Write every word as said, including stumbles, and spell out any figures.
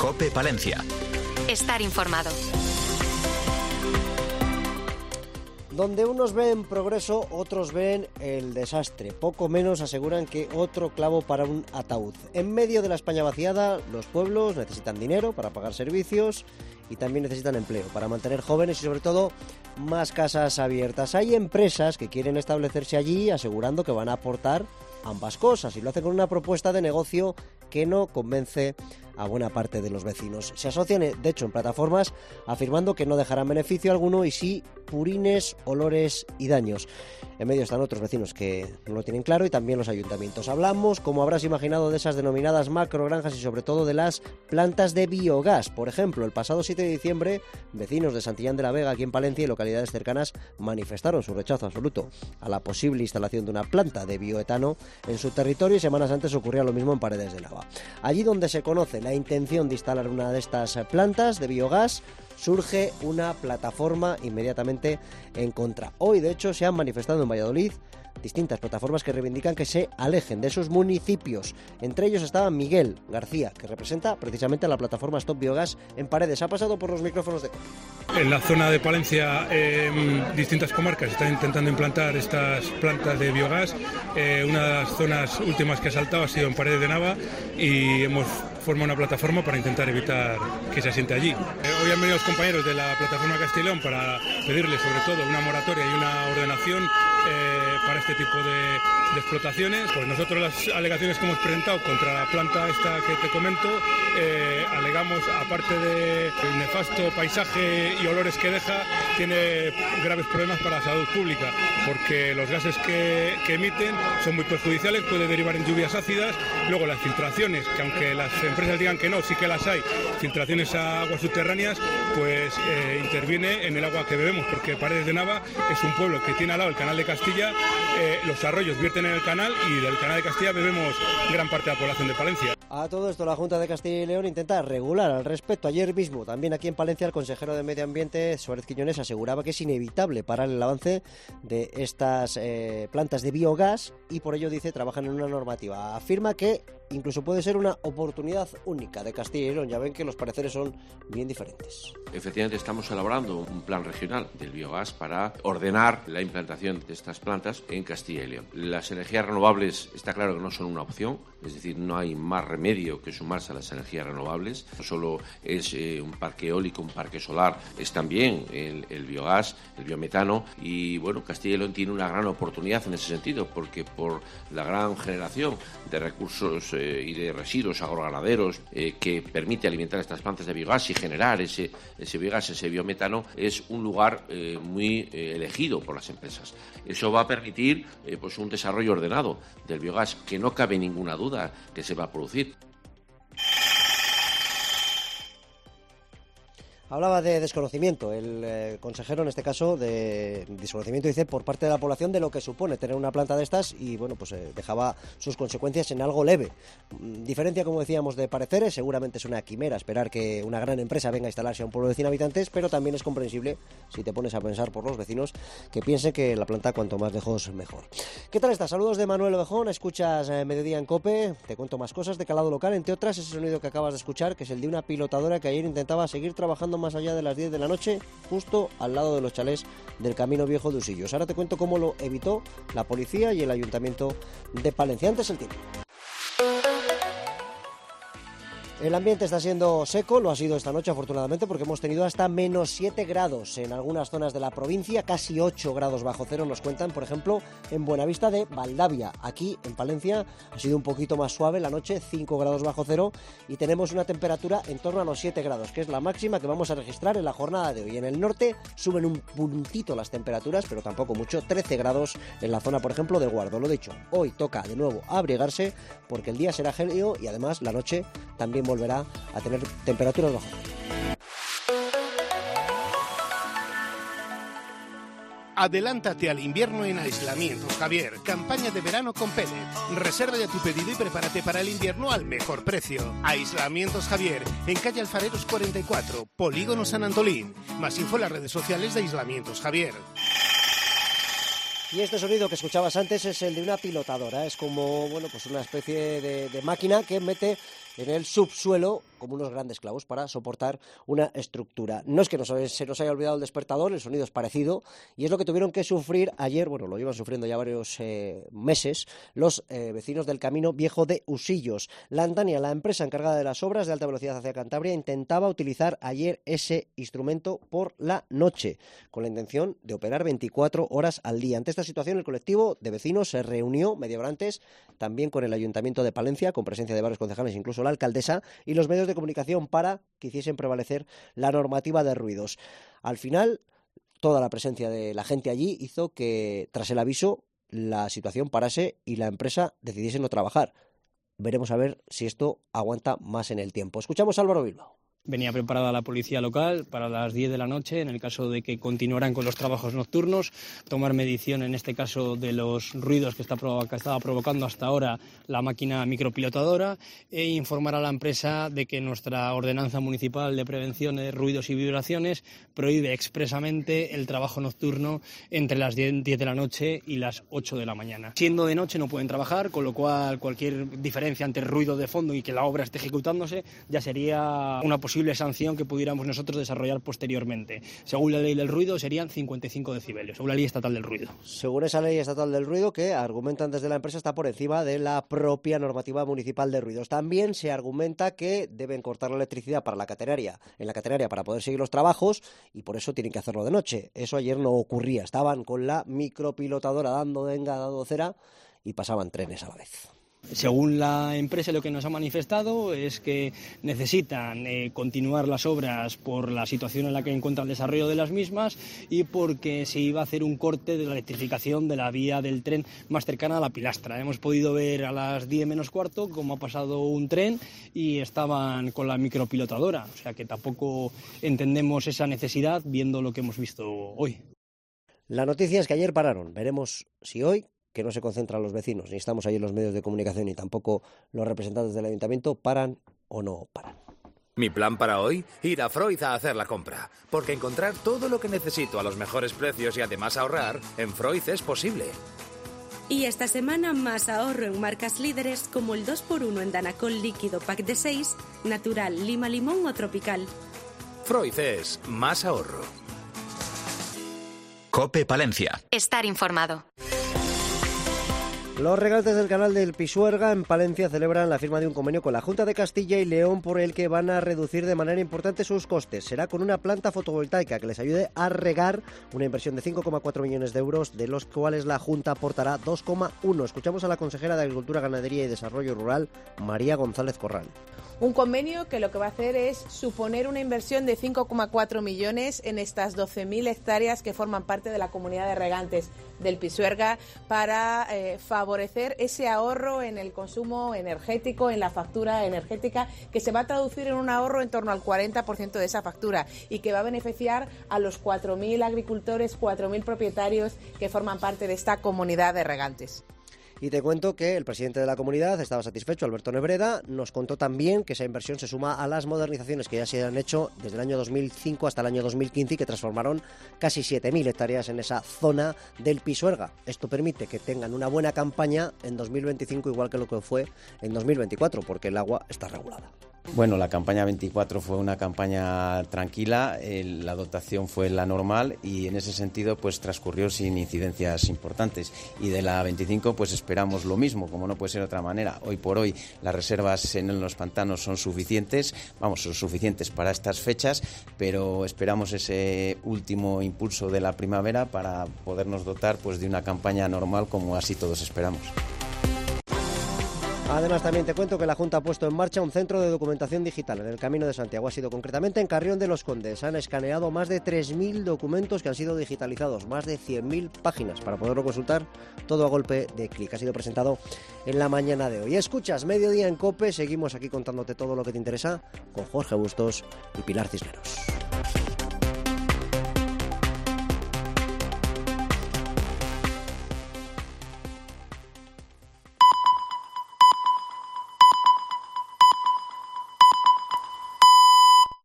COPE Palencia. Estar informado. Donde unos ven progreso, otros ven el desastre. Poco menos aseguran que otro clavo para un ataúd. En medio de la España vaciada, los pueblos necesitan dinero para pagar servicios y también necesitan empleo para mantener jóvenes y sobre todo más casas abiertas. Hay empresas que quieren establecerse allí asegurando que van a aportar ambas cosas y lo hacen con una propuesta de negocio que no convence a buena parte de los vecinos. Se asocian, de hecho, en plataformas afirmando que no dejarán beneficio alguno y sí purines, olores y daños. En medio están otros vecinos que no lo tienen claro y también los ayuntamientos. Hablamos, como habrás imaginado, de esas denominadas macrogranjas y sobre todo de las plantas de biogás. Por ejemplo, el pasado siete de diciembre, vecinos de Santillán de la Vega, aquí en Palencia y localidades cercanas, manifestaron su rechazo absoluto a la posible instalación de una planta de bioetano en su territorio y semanas antes ocurría lo mismo en Paredes de Nava. Allí donde se conoce la intención de instalar una de estas plantas de biogás, surge una plataforma inmediatamente en contra. Hoy, de hecho, se han manifestado en Valladolid distintas plataformas que reivindican que se alejen de sus municipios. Entre ellos estaba Miguel García, que representa precisamente a la plataforma Stop Biogás en Paredes. Ha pasado por los micrófonos de... En la zona de Palencia, eh, distintas comarcas están intentando implantar estas plantas de biogás. Eh, una de las zonas últimas que ha saltado ha sido en Paredes de Nava y hemos formado una plataforma para intentar evitar que se asiente allí. Eh, hoy han venido los compañeros de la plataforma Castilla y León para pedirles sobre todo una moratoria y una ordenación eh, para este tipo de, de explotaciones. Pues nosotros las alegaciones que hemos presentado contra la planta esta que te comento, eh, alegamos, aparte del nefasto paisaje y olores que deja, tiene graves problemas para la salud pública, porque los gases que, que emiten son muy perjudiciales, puede derivar en lluvias ácidas. Luego las filtraciones, que aunque las empresas digan que no, sí que las hay, filtraciones a aguas subterráneas, pues eh, interviene en el agua que bebemos, porque Paredes de Nava es un pueblo que tiene al lado el canal de Castilla, eh, los arroyos vierten en el canal y del canal de Castilla bebemos gran parte de la población de Palencia. A todo esto, la Junta de Castilla y León intenta regular al respecto. Ayer mismo, también aquí en Palencia, el consejero de Medio Ambiente, Suárez Quiñones, aseguraba que es inevitable parar el avance de estas eh, plantas de biogás y por ello, dice, trabajan en una normativa. Afirma que incluso puede ser una oportunidad única de Castilla y León. Ya ven que los pareceres son bien diferentes. Efectivamente, estamos elaborando un plan regional del biogás para ordenar la implantación de estas plantas en Castilla y León. Las energías renovables está claro que no son una opción, es decir, no hay más remedio que sumarse a las energías renovables. No solo es eh, un parque eólico, un parque solar, es también el, el biogás, el biometano y bueno, Castilla y León tiene una gran oportunidad en ese sentido porque por la gran generación de recursos eh, y de residuos agroganaderos eh, que permite alimentar estas plantas de biogás y generar ese, ese biogás, ese biometano, es un lugar eh, muy eh, elegido por las empresas. Eso va a permitir eh, pues un desarrollo ordenado del biogás que no cabe ninguna duda que se va a producir. Hablaba de desconocimiento, el eh, consejero en este caso de desconocimiento, dice, por parte de la población de lo que supone tener una planta de estas y bueno, pues eh, dejaba sus consecuencias en algo leve. Diferencia, como decíamos, de pareceres, seguramente es una quimera esperar que una gran empresa venga a instalarse a un pueblo de cien habitantes, pero también es comprensible si te pones a pensar por los vecinos que piensen que la planta cuanto más lejos mejor. ¿Qué tal estás? Saludos de Manuel Ovejón, escuchas eh, Mediodía en COPE, te cuento más cosas de calado local, entre otras ese sonido que acabas de escuchar, que es el de una pilotadora que ayer intentaba seguir trabajando más allá de las diez de la noche, justo al lado de los chalés del Camino Viejo de Usillos. Ahora te cuento cómo lo evitó la policía y el Ayuntamiento de Palencia. Antes el tiempo. El ambiente está siendo seco, lo ha sido esta noche afortunadamente porque hemos tenido hasta menos siete grados en algunas zonas de la provincia, casi ocho grados bajo cero nos cuentan, por ejemplo, en Buenavista de Valdavia. Aquí en Palencia ha sido un poquito más suave la noche, cinco grados bajo cero y tenemos una temperatura en torno a los siete grados, que es la máxima que vamos a registrar en la jornada de hoy. En el norte suben un puntito las temperaturas, pero tampoco mucho, trece grados en la zona, por ejemplo, de Guardo. Lo dicho, hoy toca de nuevo abrigarse porque el día será gélido y además la noche también volverá a tener temperaturas bajas. Adelántate al invierno en Aislamientos Javier. Campaña de verano con Pellet. Reserva ya tu pedido y prepárate para el invierno al mejor precio. Aislamientos Javier, en calle Alfareros cuarenta y cuatro, Polígono San Antolín. Más info en las redes sociales de Aislamientos Javier. Y este sonido que escuchabas antes es el de una pilotadora. Es como, bueno, pues una especie de, de máquina que mete en el subsuelo como unos grandes clavos para soportar una estructura. No es que nos, se nos haya olvidado el despertador, el sonido es parecido y es lo que tuvieron que sufrir ayer, bueno, lo llevan sufriendo ya varios eh, meses, los eh, vecinos del Camino Viejo de Usillos. La Antania, la empresa encargada de las obras de alta velocidad hacia Cantabria, intentaba utilizar ayer ese instrumento por la noche, con la intención de operar veinticuatro horas al día. Ante esta situación, el colectivo de vecinos se reunió media hora antes, también con el Ayuntamiento de Palencia, con presencia de varios concejales, incluso la alcaldesa, y los medios de comunicación para que hiciesen prevalecer la normativa de ruidos. Al final, toda la presencia de la gente allí hizo que, tras el aviso, la situación parase y la empresa decidiese no trabajar. Veremos a ver si esto aguanta más en el tiempo. Escuchamos a Álvaro Bilbao. Venía preparada la policía local para las diez de la noche, en el caso de que continuaran con los trabajos nocturnos, tomar medición en este caso de los ruidos que, está, que estaba provocando hasta ahora la máquina micropilotadora e informar a la empresa de que nuestra ordenanza municipal de prevención de ruidos y vibraciones prohíbe expresamente el trabajo nocturno entre las diez de la noche y las ocho de la mañana. Siendo de noche no pueden trabajar, con lo cual cualquier diferencia entre ruido de fondo y que la obra esté ejecutándose ya sería una posibilidad posible sanción que pudiéramos nosotros desarrollar posteriormente. Según la ley del ruido serían cincuenta y cinco decibelios, según la ley estatal del ruido. Según esa ley estatal del ruido, que argumentan desde la empresa, está por encima de la propia normativa municipal de ruidos. También se argumenta que deben cortar la electricidad para la catenaria, en la catenaria para poder seguir los trabajos y por eso tienen que hacerlo de noche. Eso ayer no ocurría. Estaban con la micropilotadora dando denga, dando cera y pasaban trenes a la vez. Según la empresa, lo que nos ha manifestado es que necesitan eh, continuar las obras por la situación en la que encuentra el desarrollo de las mismas y porque se iba a hacer un corte de la electrificación de la vía del tren más cercana a la pilastra. Hemos podido ver a las diez menos cuarto cómo ha pasado un tren y estaban con la micropilotadora, o sea que tampoco entendemos esa necesidad viendo lo que hemos visto hoy. La noticia es que ayer pararon. Veremos si hoy, que no se concentran los vecinos, ni estamos ahí en los medios de comunicación, ni tampoco los representantes del ayuntamiento, paran o no paran. Mi plan para hoy, ir a Freud a hacer la compra, porque encontrar todo lo que necesito a los mejores precios y además ahorrar, en Freud es posible. Y esta semana más ahorro en marcas líderes como el dos por uno en Danacol líquido pack de seis, natural, lima limón o tropical. Freud es más ahorro. COPE Palencia. Estar informado. Los regantes del canal del Pisuerga en Palencia celebran la firma de un convenio con la Junta de Castilla y León por el que van a reducir de manera importante sus costes. Será con una planta fotovoltaica que les ayude a regar, una inversión de cinco coma cuatro millones de euros, de los cuales la Junta aportará dos coma uno. Escuchamos a la consejera de Agricultura, Ganadería y Desarrollo Rural, María González Corral. Un convenio que lo que va a hacer es suponer una inversión de cinco coma cuatro millones en estas doce mil hectáreas que forman parte de la comunidad de regantes del Pisuerga para eh, favorecer ese ahorro en el consumo energético, en la factura energética, que se va a traducir en un ahorro en torno al cuarenta por ciento de esa factura y que va a beneficiar a los cuatro mil agricultores, cuatro mil propietarios que forman parte de esta comunidad de regantes. Y te cuento que el presidente de la comunidad estaba satisfecho, Alberto Nebreda. Nos contó también que esa inversión se suma a las modernizaciones que ya se han hecho desde el año dos mil cinco hasta el año dos mil quince y que transformaron casi siete mil hectáreas en esa zona del Pisuerga. Esto permite que tengan una buena campaña en dos mil veinticinco, igual que lo que fue en dos mil veinticuatro, porque el agua está regulada. Bueno, la campaña veinticuatro fue una campaña tranquila, el, la dotación fue la normal y en ese sentido pues transcurrió sin incidencias importantes. Y de la veinticinco pues esperamos lo mismo, como no puede ser de otra manera. Hoy por hoy las reservas en los pantanos son suficientes, vamos, son suficientes para estas fechas, pero esperamos ese último impulso de la primavera para podernos dotar pues de una campaña normal como así todos esperamos. Además, también te cuento que la Junta ha puesto en marcha un centro de documentación digital en el Camino de Santiago. Ha sido concretamente en Carrión de los Condes. Han escaneado más de tres mil documentos que han sido digitalizados, más de cien mil páginas para poderlo consultar todo a golpe de clic. Ha sido presentado en la mañana de hoy. Escuchas Mediodía en COPE. Seguimos aquí contándote todo lo que te interesa con Jorge Bustos y Pilar Cisneros.